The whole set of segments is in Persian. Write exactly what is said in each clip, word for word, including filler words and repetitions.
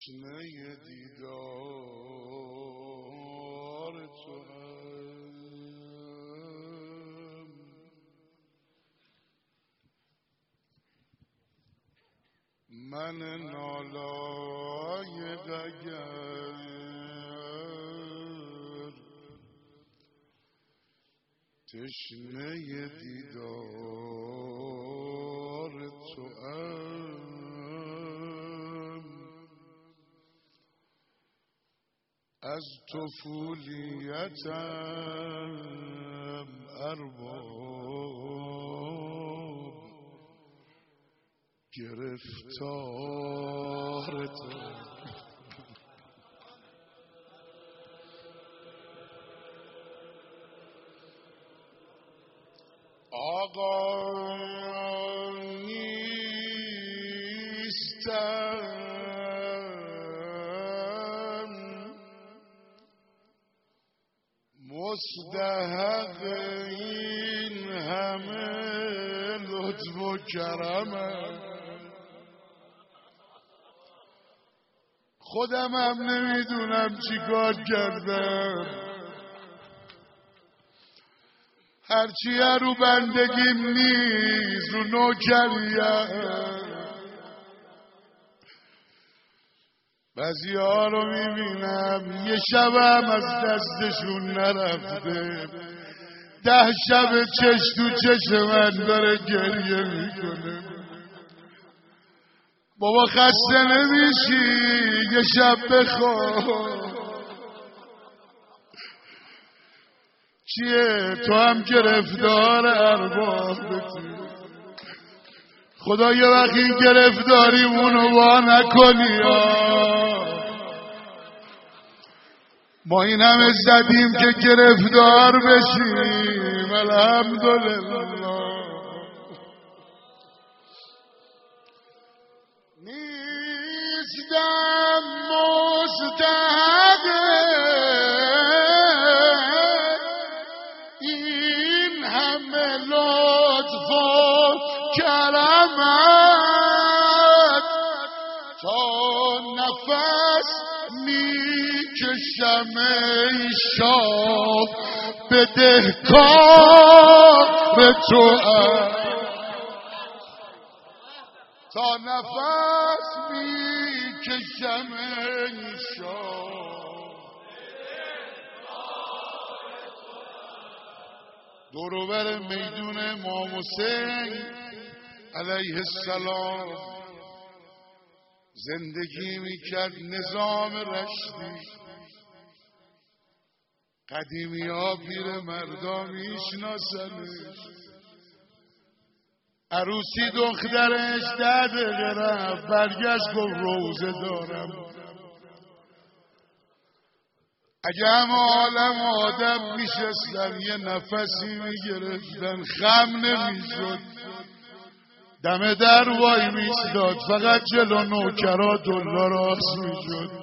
تشنه دیدار تو هم من نالایق اگر تشنه دیدار تو هم از طفولیتم ارباب گرفتارتم آقا نیستم مستحق این همه لطف و کرمم خودم هم نمیدونم چی کار کردم هرچی رو بندگیم نیست رو نوکریم بعضی ها رو میبینم یه شبم از دستشون نرفته ده شب چش تو چش من داره گریه میکنه بابا خسته نمیشی یه شب بخواب چیه تو هم گرفتار اربابتی خدا یه وقت این گرفتاریمونو وا نکنی ما این همه زدیم که گرفتار بشیم الحمدلله نیستم مستحق این همه لطف و کرمت تا نفس میکشم ای شاه بدهکار تو تا نفس میکشم ای شاه دوروبر میدون امام حسین علیه السلام زندگی میکرد نظام رشدی قدیمی ها پیر مردا میشناسنش عروسی دخترش ده دقیقه رفت برگشت گفت روزه دارم اگه هم عالم آدم میشستن یه نفسی میگرفتن خم نمیشد دم در وای میستاد فقط جلو نوکرا دلار آس میشد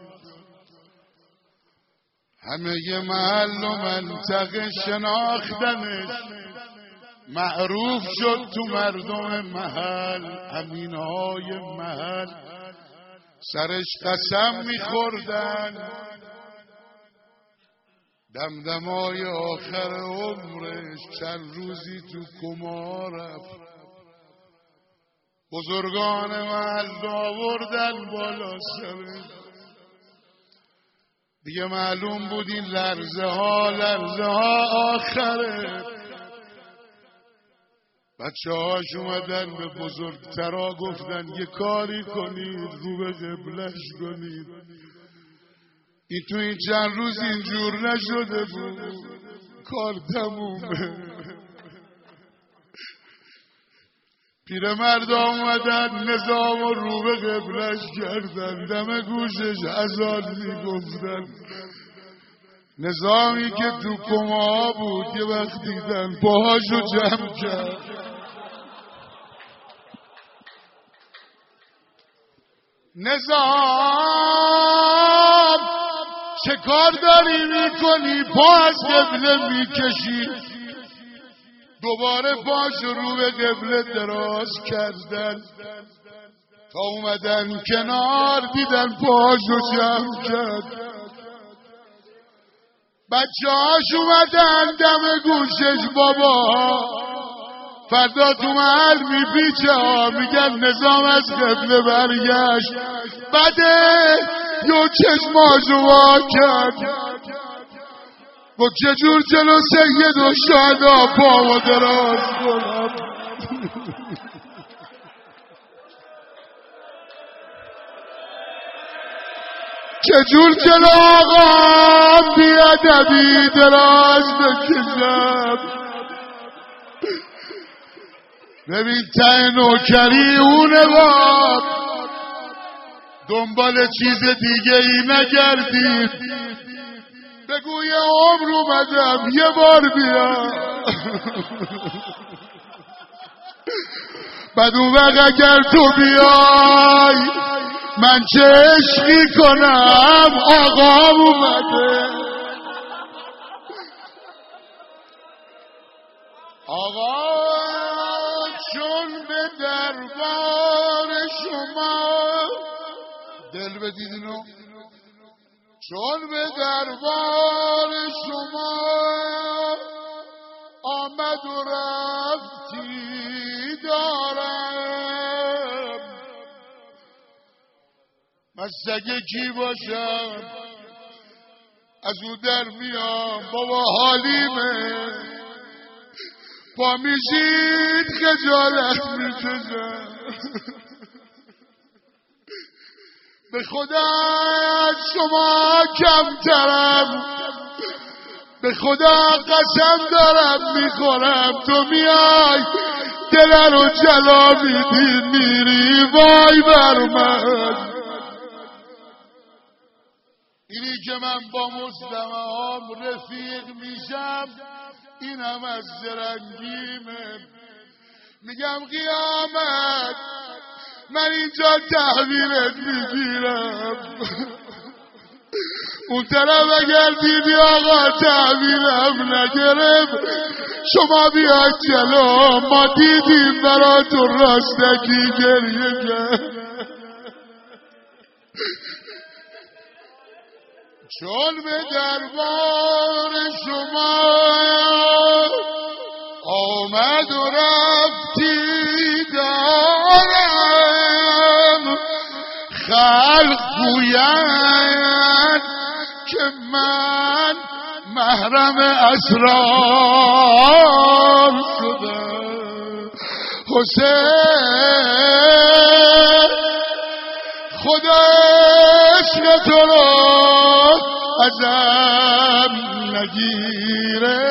همه ی محل و منطقه شناختنش معروف شد تو مردم محل امینهای محل سرش قسم میخوردن دمدمای آخر عمرش چند روزی تو کما رفت بزرگان محل آوردن بالا سرش دیگه معلوم بود این لرزه ها لرزه ها آخره بچه هاش اومدن به بزرگترا گفتن یه کاری کنید رو به قبلش کنید این تو این چند روز اینجور نشده بود کار تمومه پیرمرد اومدن نظام و رو به قبلش کردن دم گوشش اذان میگفتن نظامی که تو کما بود یه وقت دیدن باهاشو جمع کرد نظام چه کار داری میکنی پا از قبله میکشی دوباره پاش رو به قبله دراز کردن تا اومدن کنار دیدن پاشو جمع کرد، بچه هاش اومدن دم گوشش بابا فردا تو محل میپیچه ها، میگن نظام از قبله برگشت، بده یو چشماشو وا کرد، با چجور جلو سید و شادا پا و دراز کنم. چجور جلو آقام بیادبی دراز بکشم. ببین ته نوکری اونه باب، دنبال چیز دیگه ای نگردید، بگو یه عمر اومدم یه بار بیا. بعد اون وقت اگر تو بیای من چه عشقی کنم، آقام اومده. آقا چون به دربار شما دل بدیدینو، چون به دربار شما آمد و رفتی دارم، من سگه کی باشم از او در میام، بابا حالیمه پا میشید خجالت میکشم. به خدا از شما کمترم، به خدا قسم دارم میخورم، تو میای دل رو جلا میدی میری وای بر من. اینی که من با مصطفی هم رفیق میشم اینم از زرنگیمه، میگم قیامت من اینجا تحویلت میگیرم، اون طرف اگر دیدی آقا تحویلم نگرم شما بیاد جلو، ما دیدیم براتون راستگی گریه کرد. چون به دربار شما آمد و رفتی دارم، خلق گوید که من محرم اسرار شدم. حسین خدا عشق تو رو ازم نگیره،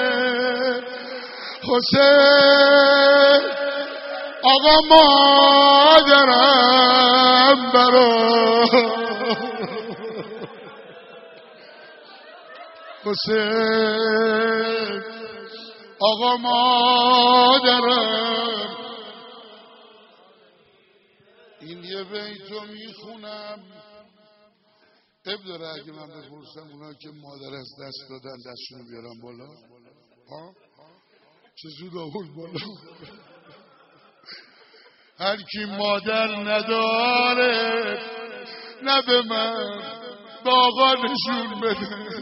حسین آقا مادرم برا، حسین آقا مادرم. این یه بیتو میخونم اب داره اگه من بپرسم اونا که مادر از دست دادن دستشونو بیارم بالا، ها چه زود آورد بالا. هر کی مادر نداره نه به من به آقا نشون بده.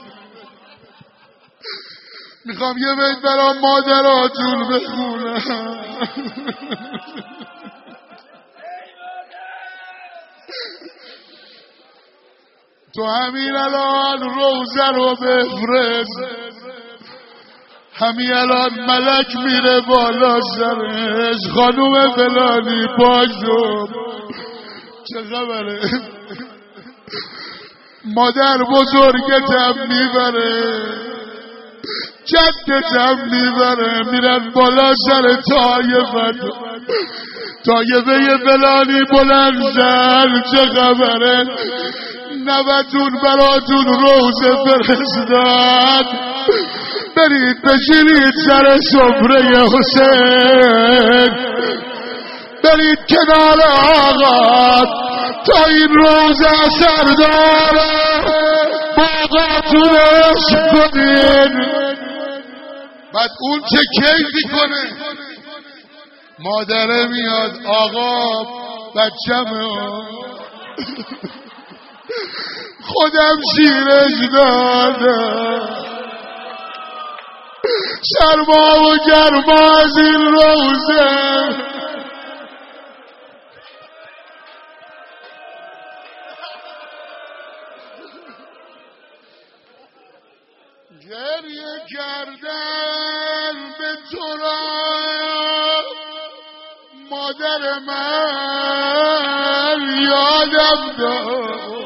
میخوام یه بیت برام مادراتون بخونم. تو همین الان روزه رو بفرست، همین الان ملک میره بالا سرش، خانوم فلانی پاشو چه خبره، مادر بزرگتم میبره جدتم میبره، میرن بالا سر طایفت، طایفه فلانی بلند زن چه خبره، نوتون براتون روزه فرستاد، برید بشینید سر سفره حسین، برید کنار آقا تا این روزه اثر داره، با آقاتون عشق کنین. بعد اون چه کیفی کنه، مادره میاد آقا بچمه خودم شیرش دادم سرما و گرما از این روزه گریه کردن به تو را مادر من یادم داد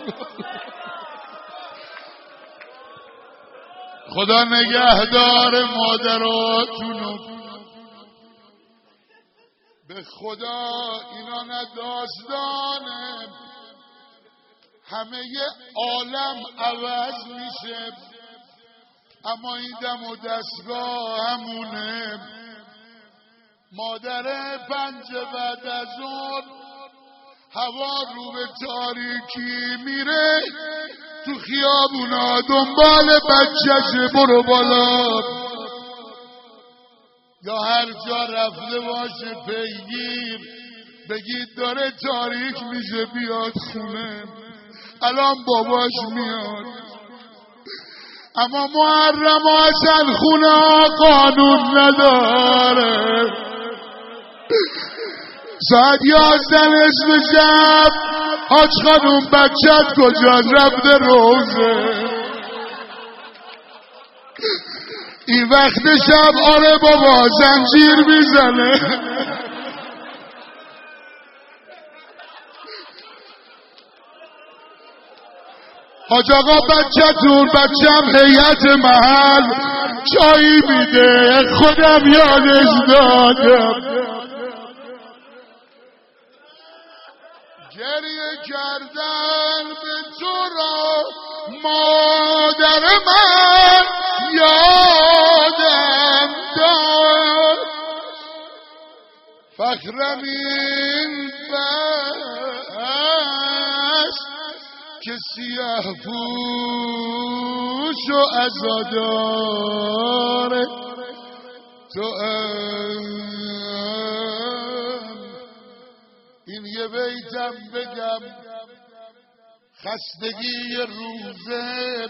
خدا نگهدار مادراتونو به خدا اینا نه داستانه همه عالم عوض میشه اما این دم و دستگاه همونه مادر پنج بعد از اون هوا رو به تاریکی میره تو خیابونا دنبال بچه‌ش برو بالا یا هر جا رفته باشه پیگیر بگید داره تاریک میشه بیاد خونه الان باباش میاد اما محرم اصلا خونه قانون نداره ساعت یازده نصف شب حاج خانوم بچت کجاست رفته روزه این وقت شب آره بابا زنجیر میزنه حاج آقا بچتون بچم هیئت محل چایی میده خودم یادش دادم گریه کردن به تو را مادر من یادم داد فخرم این بس که سیاه پوش و عزادار تو این یه بیتم بگم خستگی روزه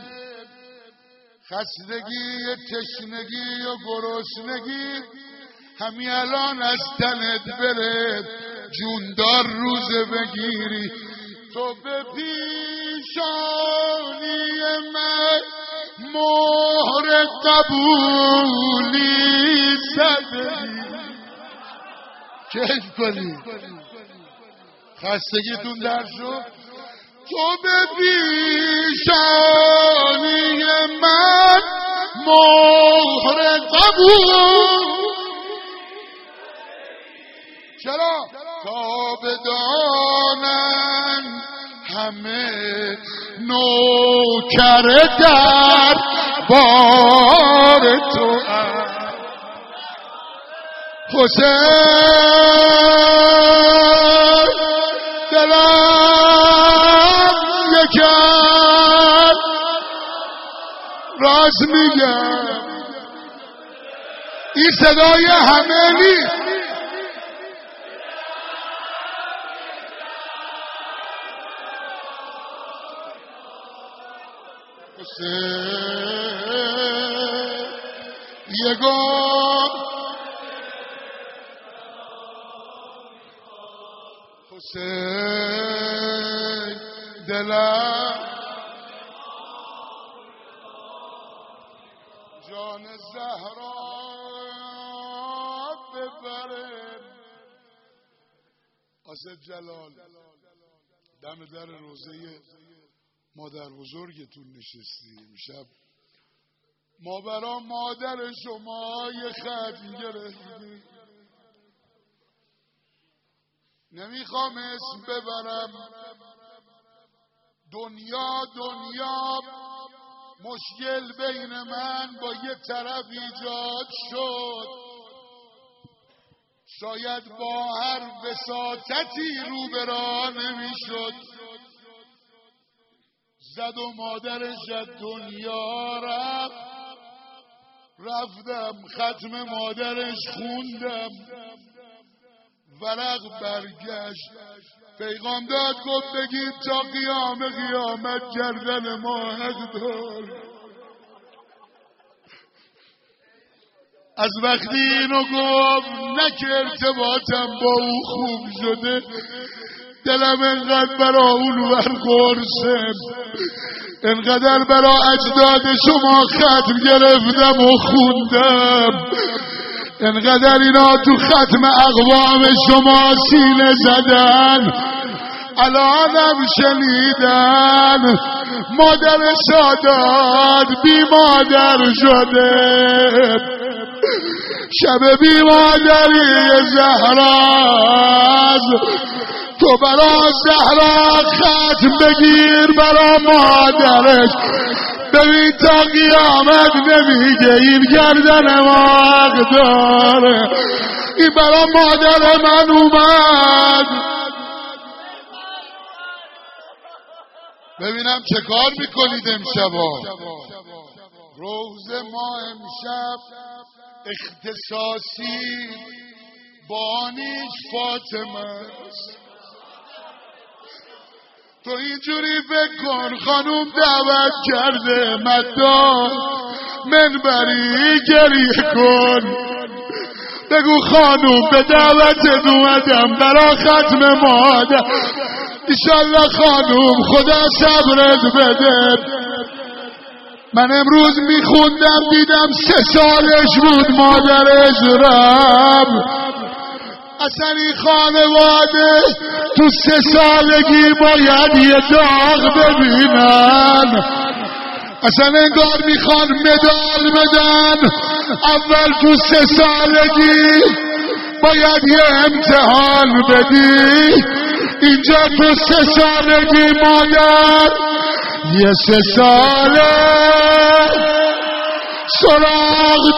خستگی تشنگی و گرسنگی همین الان از تنت بره جوندار روزه بگیری تو به پیشانی من مهر قبولی زدی کیف کنی خستگیتون در شد تو به پیشانی من مهر قبول چرا تا بدانن همه نوکر در بار تو حسین دلم یکم راز میگم این صدای همه نیست حسین یگان حسین دلم جان زهرا ببره آصف جلال دم در روزه مادر بزرگتون نشستیم شب ما برا مادر شما یه خط گرفتیم نمیخوام اسم ببرم دنیا دنیا مشکل بین من با یه طرف ایجاد شد شاید با هر وساطتی رو به راه نمیشد زد و مادرش از دنیا رفت رفتم ختم مادرش خوندم ورق برگشت پیغام داد گفت بگید تا قیام قیامت گردن ما حق دار. از وقتی اینو گفت نه که ارتباطم با او خوب شده، دلم انقدر برا اون ورقرسم، انقدر برا اجداد شما ختم گرفتم و خوندم، انقدر اینا تو ختم اقوام شما سینه زدن، الانم شنیدن مادر سادات بی مادر شده، شب بی مادری زهراز، تو برا زهرا ختم بگیر برا مادرش، ببین تا قیامت نمیگه این گردن ما حق داره، این برا مادر من اومد. ببینم چه کار میکنید امشبا. روز ما امشب اختصاصی بانیش فاطمه است. تو اینجوری فکر کن خانوم دعوت کرده مدار منبری گریه کن، بگو خانوم به دعوت اومدم برا ختم مادر، ایشالله خانوم خدا صبرت بده. من امروز میخوندم دیدم سه سالش بود مادرش رفت. اصلا این خانواده تو سه سالگی باید یه داغ ببینن، اصلا انگار میخوان مدال بدن. اول تو سه سالگی باید یه امتحان بدی، اینجا تو سه سالگی مادر یه سه ساله سراغ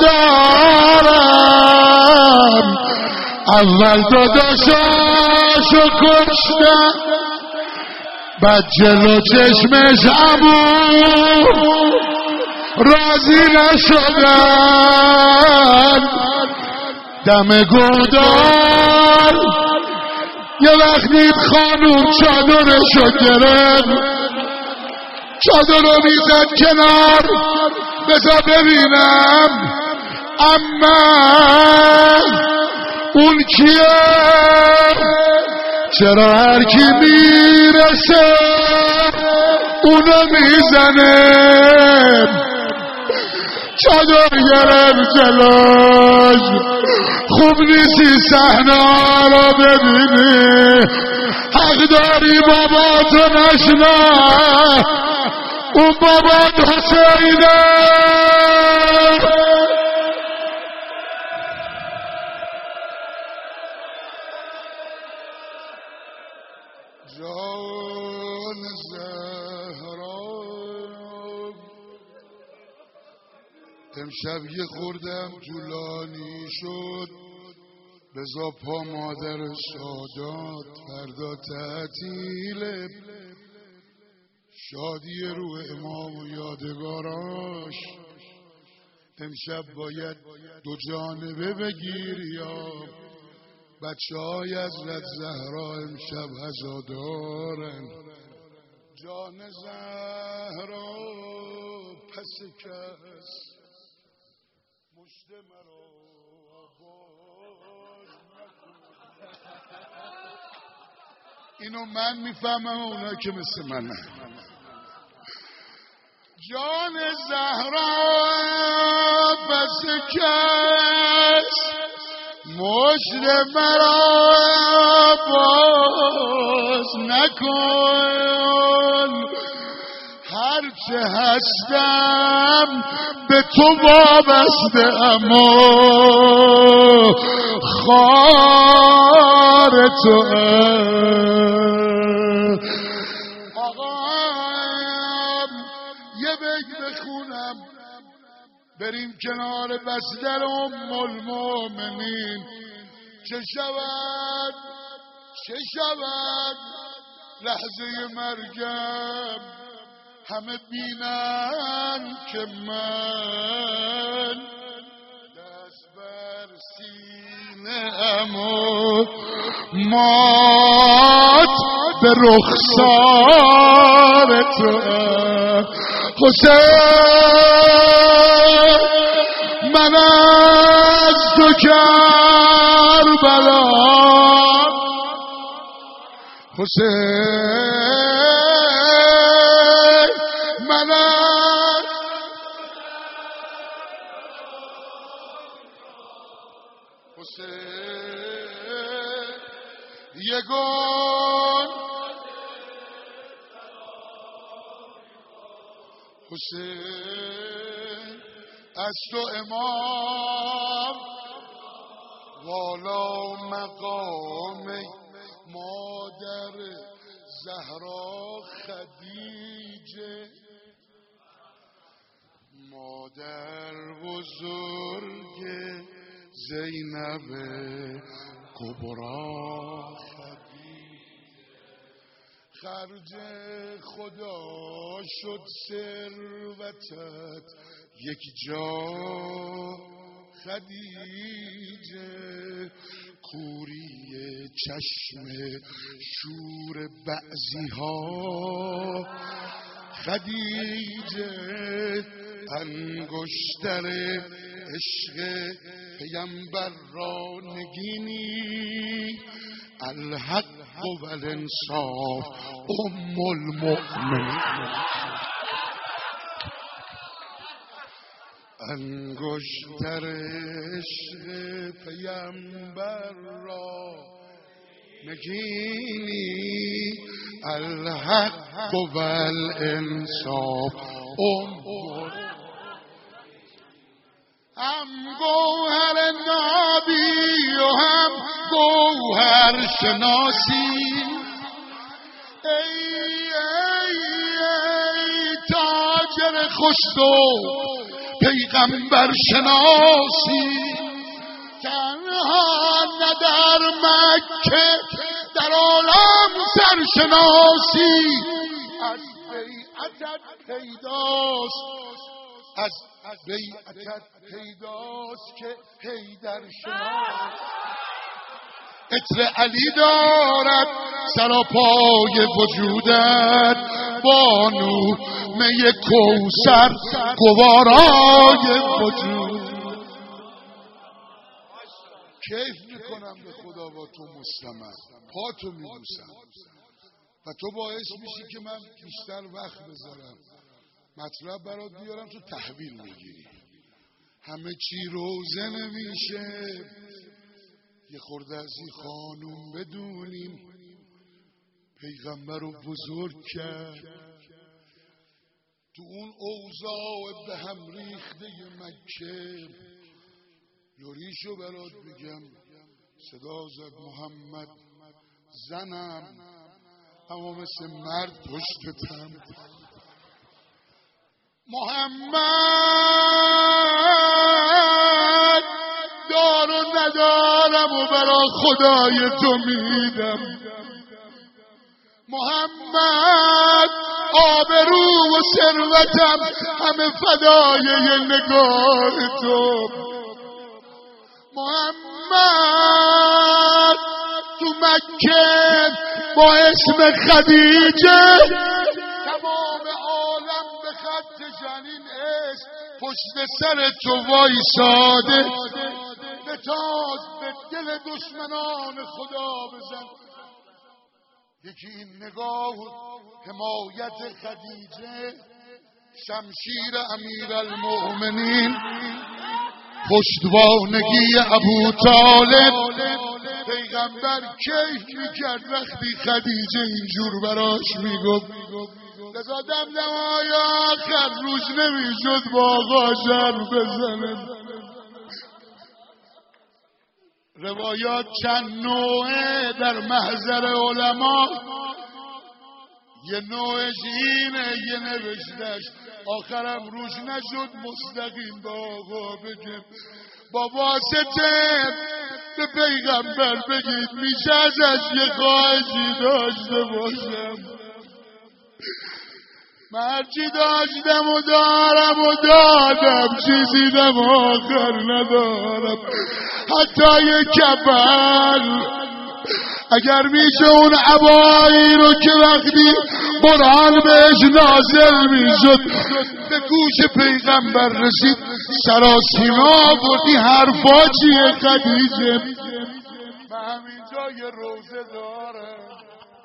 دارم. اول داداشاشو کشتن، بعد جلو چشمش عمو راضی نشدن، دم گودال یه وقتی خانوم چادرشو گرفت، چادر رو میزد کنار، بذار ببینم اما اون کیه، چرا هر کی میرسه اونو میزنه. چادر گرفت جلوش، خوب نیستی صحنه رو ببینی، حق داری بابا تو نشنا، اون بابا حسینه. جان زهرا امشب یه خوردم طولانی شد، بزا پا مادر سادات فردا تعطیله، شادی رو امام و یادگاراش. امشب باید دو جانبه بگیری یا بچه های حضرت زهرا امشب عزادارن. جان زهرا پس کس مشت مرا باز نکن. اینو من میفهمم اونا که مثل منه. جان زهرا پس کس مشت مرا باز نکن، هرچه هستم به تو وابسته اما خار تو. آقام یه بیت بخونم بریم کنار بستر ام المؤمنین. چه شود چه شود لحظه مرگم، همه بینن که من دست بر سینه ام و مات به رخسار تو حسین من از تو کربلا حسین من از حسین یگان حسین از تو امام والا مقام مادر زهرا خدیجه مادر بزرگ زینب کبرا خرج خدا شد ثروتت یک جا خدیجه کوری چشم شور بعضی ها خدیجه انگشتر عشق پیمبر را نگینی الحق و الانصاف ام المؤمنین انگشتر عشق پیمبر را نگینی الحق و الانصاف ام هم گوهر نبی و هم گوهر شناسی ای ای ای تاجر خوشتو پیغمبر شناسی تنها نه در مکه در عالم سرشناسی از بیعتت پیداست از بیعتت پیداست که حیدر شناس عطر علی دارد سراپای وجودت بانو می کوثر گوارای وجود کیف میکنم به خدا با تو مستمر پا تو میبوسم و تو باعث میشی که من بیشتر وقت بذارم مطلب برات بیارم تو تحویل میگیری همه چی روزه نمیشه یه خورده از این خانوم بدونیم پیغمبر رو بزرگ کرد تو اون اوضاع به هم ریخته مکه یوریشو برات بگم صدا زد محمد زنم اما مثل مرد پشتتم محمد دار و ندارم و برا خدای تو میدم محمد آبرو و ثروتم همه فدای یه نگاه تو محمد تو مکه با اسم خدیجه تمام عالم به خط جنین عشق پشت سر تو وایساده به تاز به دل دشمنان خدا بزن یکی این نگاه حمایت خدیجه شمشیر امیرالمؤمنین پشتوانگی ابو طالب پیغمبر کیف میکرد وقتی خدیجه اینجور براش میگفت لذا دمدمای آخر روز نمیشد با آقا شر بزنه روایات چند نوعه در محضر علما یه نوعش اینه یه نوشتش آخرم روش نشد مستقیم با آقا بگیم با واسطه به پیغمبر بگید میشه ازش یه خواهشی داشته باشم مرچی داشتم و دارم و دادم چیزی دم آخر ندارم حتی یه کفن اگر میشه اون عبایی رو که وقتی قرآن بهش نازل میشد به گوش پیغمبر رسید سراسیما بردی حرفا چیه خدیجه؟ من همینجا یه روزه دارم،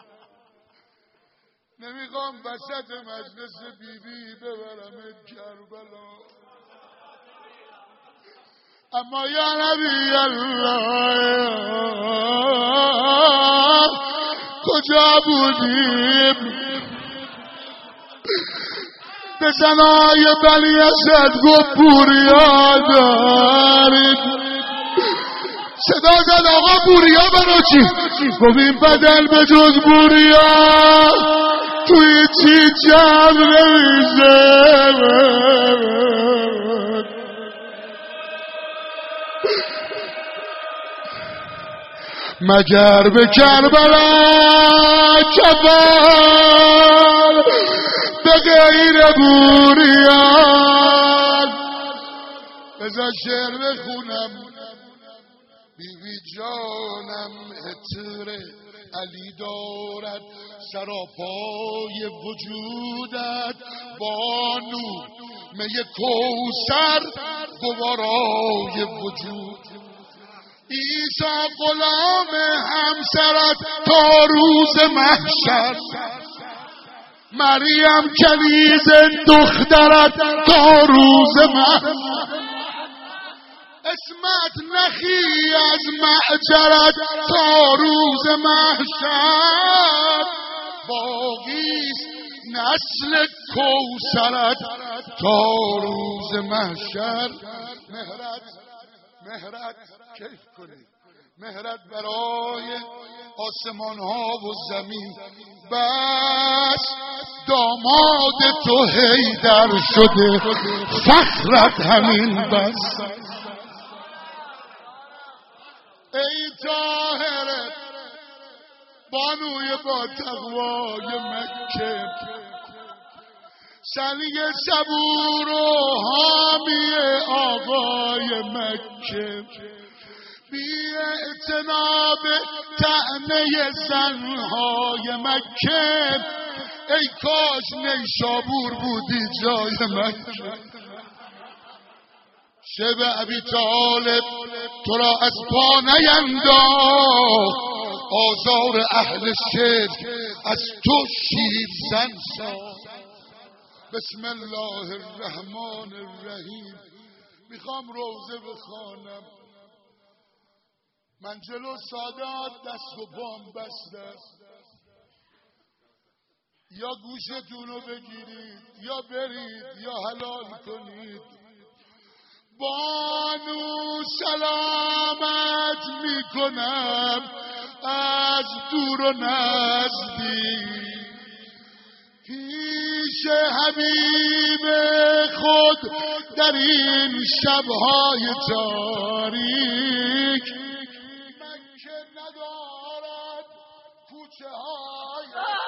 نمیخوام وسط مجلس بیبی ببرم کربلا، اما یا نبی الله کجا بودیم؟ به زنای بنی اسد گفت بوریا دارید. صدا زد آقا بوریا برا چی؟ گفت این بدن به جز بوریا توی چی جمع نمیشه مگر به کربلا کفن به غیر بوریان. بذار شعر بخونم بیوی جانم عطر علی دارد سراپای وجودت بانو می کوثر گوارای وجود عیسی غلام همسرت تا روز محشر مریم کنیز دخترت تا روز محشر اسمت نخی از معجرت تا روز محشر باقیست نسل کوثرت تا روز محشر. مهرت مهرت کیف کنید مهرت برای آسمان ها و زمین بس داماد تو حیدر شده فخرت همین بس. ای طاهره بانوی با تقوای مکه سلی صبور و حامی آقای مکه بی اعتناب طعنه زنهای مکه ای کاش نیشابور بودی جای مکه. شب ابی طالب تو را از پا نینداخت آزار اهل شرک از تو شیرزن ساخت. بسم الله الرحمن الرحیم. میخوام روزه بخوانم. من جلو سادات دست و پام بسته است، یا گوشتون رو بگیرید یا برید یا حلال کنید. بانو سلامت میکنم از دور و نزدیک پیش حبیب خود در این شبهای تاریک. مکه ندارد کوچه های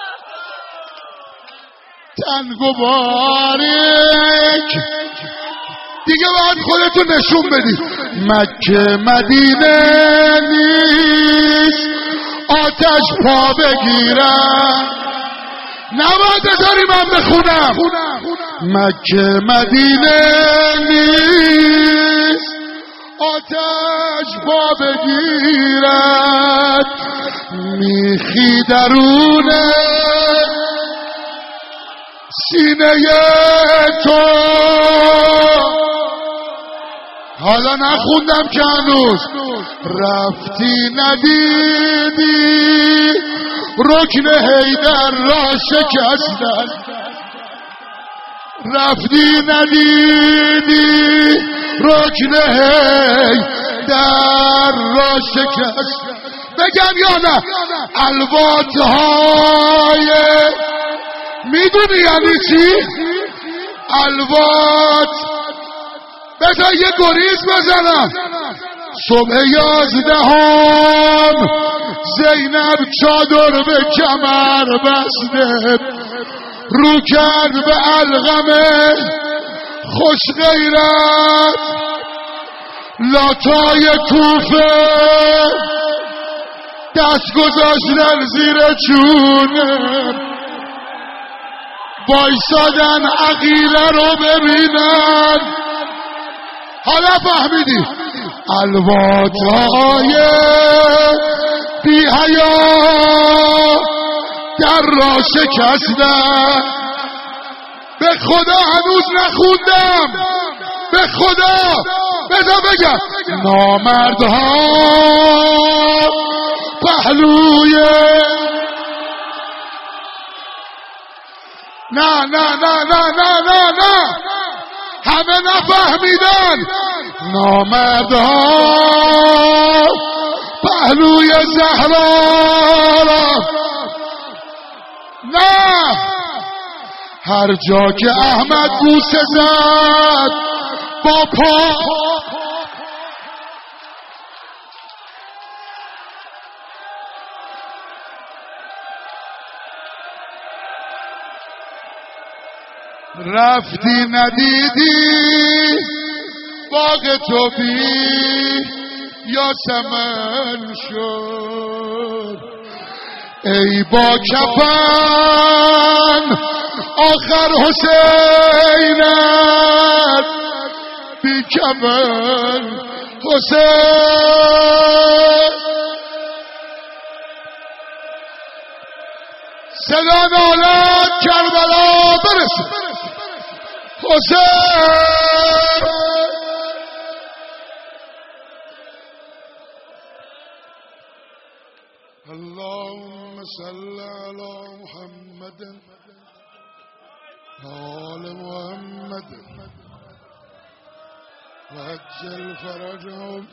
تنگ و باریک. دیگه باید خودتون نشون بدید مکه مدینه نیست آتش پا بگیرم. نباید بذاری من بخونم. مکه مدینه نیست آتش پا بگیرد میخی درونه سینه تو. حالا نخوندم که هنوز رفتی ندیدی رکن حیدر را شکستن. رفتی ندیدی رکن حیدر را شکستن. بگم یا نه الوات های میدونی یعنی چی؟ الوات بذار یه گریز بزنم. صبح یازدهم زینب چادر به کمر بسته رو کرد به علقمه خوش غیرت لاتای کوفه دست گذاشتن زیر چونم وایسادن عقیله رو ببینن. حالا فهمیدی الواتای بی حیا در را شکستن. به خدا هنوز نخوندم، به خدا بذار بگم نامردها پهلوی نه نه نه نه نه نه نه همه نفهمیدن. نامردها پهلوی زهرا را نه هر جا که احمد بوسه زد با پا رفتی ندیدی باغ تو بی یاسمن شد. ای با کفن آخر حسینت بی کفن حسین. صدا نالت کربلا برسه حسین. اللهم صل على محمد آل محمد وعجل فرجهم.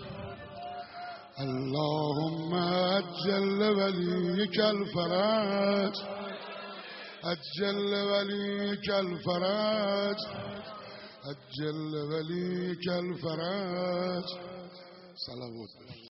اللهم عجل وليك الفرج عجل وليك الفرج عجل وليك الفرج. صلوات